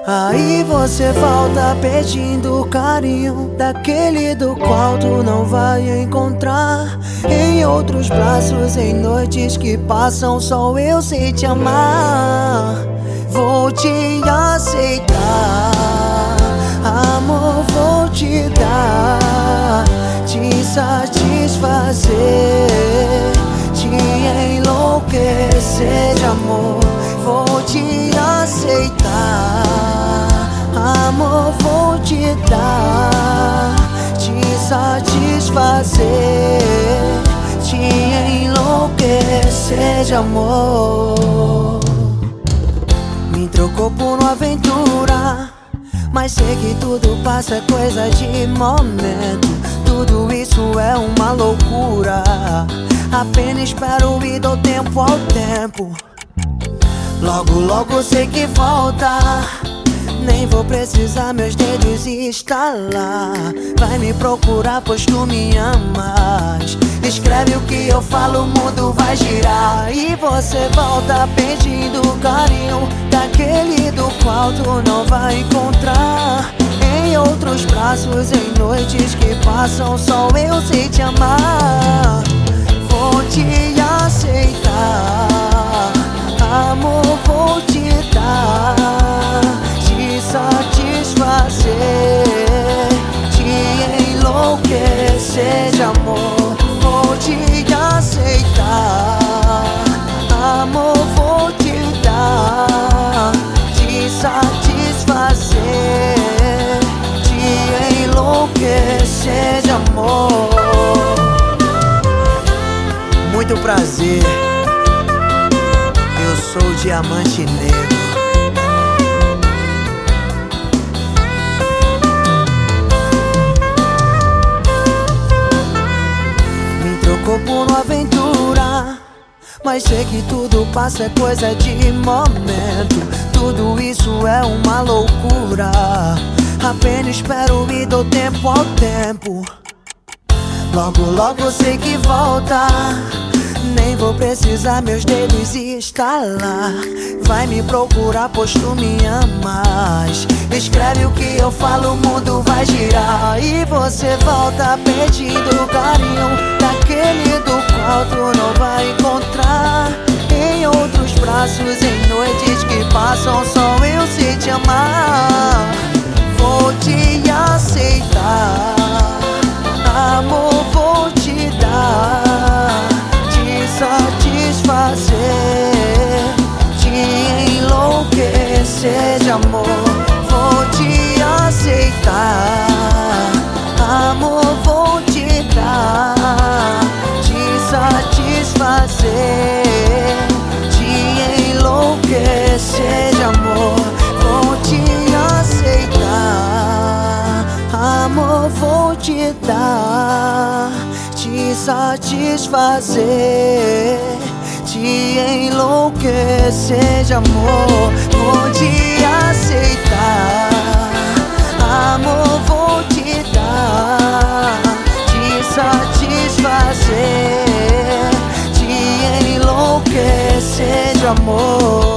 Aí você volta pedindo carinho, daquele do qual tu não vai encontrar em outros braços, em noites que passam, só eu sei te amar. Vou te aceitar, amor, vou te dar, te satisfazer, te enlouquecer de amor. Vou te aceitar, amor, vou te dar, te satisfazer, te enlouquecer de amor. Me trocou por uma aventura, mas sei que tudo passa, é coisa de momento. Tudo isso é uma loucura, apenas espero e dou tempo ao tempo. Logo, logo sei que volta, nem vou precisar meus dedos estalar. Vai me procurar pois tu me amas. Escreve o que eu falo, o mundo vai girar. E você volta pedindo carinho, daquele do qual tu não vai encontrar em outros braços, em noites que passam, só eu sei te amar. Vou te aceitar, amor, vou te dar, te satisfazer, te enlouquecer de amor. Vou te aceitar, amor, vou te dar, te satisfazer, te enlouquecer de amor. Muito prazer, eu sou o Diamante Negro. Me trocou por uma aventura, mas sei que tudo passa, é coisa de momento. Tudo isso é uma loucura, apenas espero e dou tempo ao tempo. Logo, logo sei que volta, nem vou precisar meus dedos estalar. Vai me procurar pois tu me amas. Escreve o que eu falo, o mundo vai girar. E você volta pedindo carinho, daquele do qual tu não vai encontrar em outros braços, em noites que passam, só eu sei te amar. Vou te aceitar, amor, vou te dar, te satisfazer, te enlouquecer de amor. Vou te aceitar, amor, vou te dar, te satisfazer, te enlouquecer de amor. Vou te aceitar, amor, vou te dar, te satisfazer, te enlouquecer de amor. Vou te aceitar, amor, vou te dar, te satisfazer, te enlouquecer de amor.